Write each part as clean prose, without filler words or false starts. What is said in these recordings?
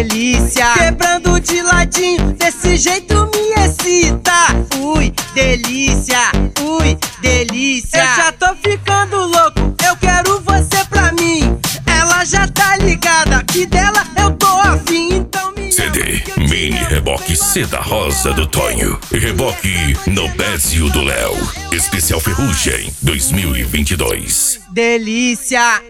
delícia. Quebrando de ladinho, desse jeito me excita. Ui, delícia, ui, delícia. Eu já tô ficando louco, eu quero você pra mim. Ela já tá ligada, que dela eu tô afim, então me CD, mini reboque seda rosa do Tonho e reboque Nobésio do Léo. Especial Ferrugem 2022. Delícia.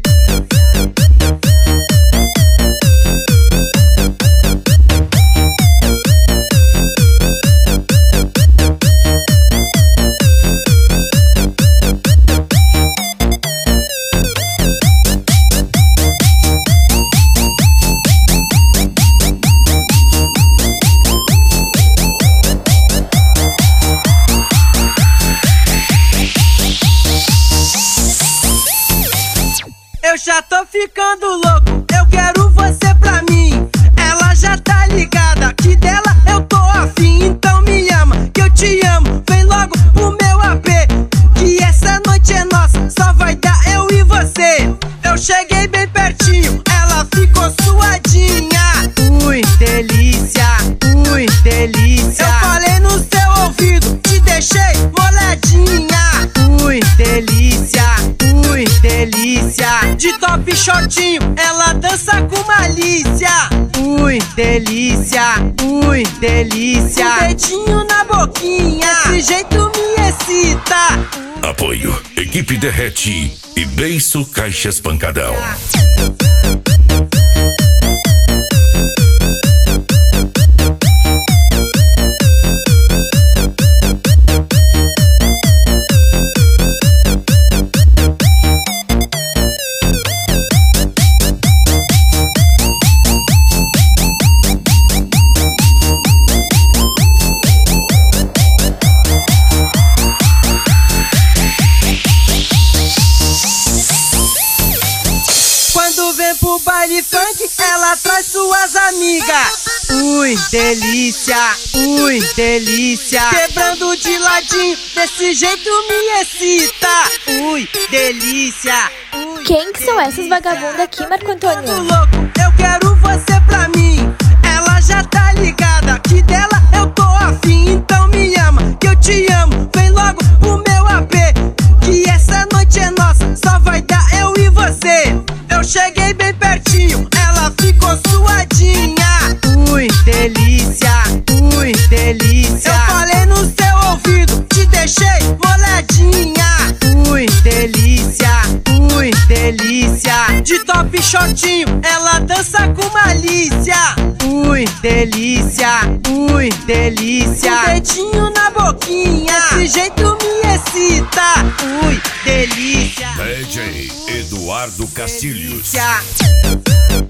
Eu já tô ficando louco, eu quero você pra mim. Ela já tá ligada, que dela eu tô afim, então me ama, que eu te amo. Vem logo pro meu AP, que essa noite é nossa, só vai dar eu e você. Eu cheguei bem pertinho, ela ficou suadinha. Ui, delícia, ui, delícia. Eu falei no seu ouvido, te deixei molhadinha. Ui, delícia, ui, delícia. De top shortinho, ela dança com malícia. Ui, delícia, ui, delícia. Um dedinho na boquinha, esse jeito me excita. Apoio, Equipe Derrete e Beiço Caixas Pancadão. Quando vem pro baile funk, ela traz suas amigas. Ui, delícia, ui, delícia. Quebrando de ladinho, desse jeito me excita. Ui, delícia, ui, Quem que são essas vagabundas aqui, Marco Antônio? louco, eu quero você pra mim. Ela já tá ligada, que dela eu tô afim, então me ama, que eu te amo. Vem logo pro meu AP, que essa noite é nossa, só vai dar eu e você. Eu cheguei bem pertinho, ela ficou suadinha. Ui, delícia, ui, delícia. Eu falei no seu ouvido, te deixei molhadinha. Ui, delícia, ui, delícia. De top shortinho, ela dança com malícia. Ui, delícia, ui, delícia. Um dedinho na boquinha, esse jeito me excita. Ui, delícia. DJ Eduardo Castilhos. Delícia.